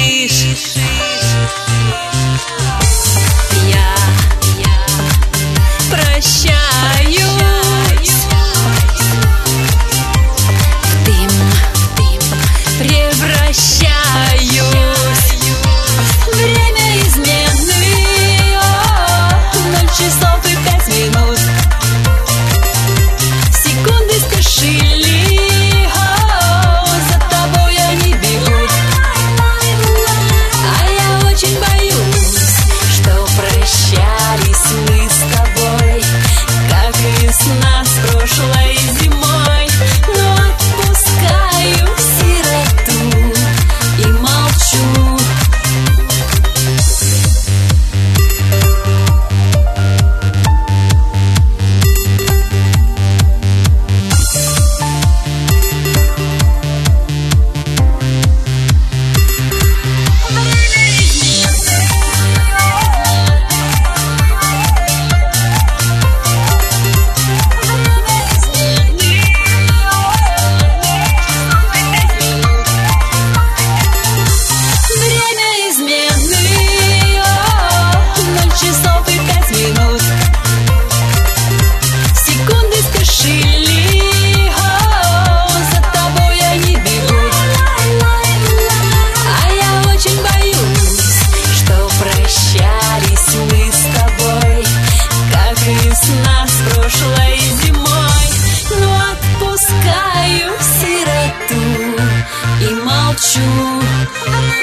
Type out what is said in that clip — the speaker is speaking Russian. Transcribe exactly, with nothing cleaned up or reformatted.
спешишь. Я, я прощаюсь. В дым, дым превращаюсь. Время измены, ноль часов и пять минут. Секунды спешили, за тобой они бегут. А я очень боюсь, что прощались мы с тобой, как весна с прошлой зимой. Но отпускаю сироту и молчу. Весна с прошлой зимой, но отпускаю сироту и молчу.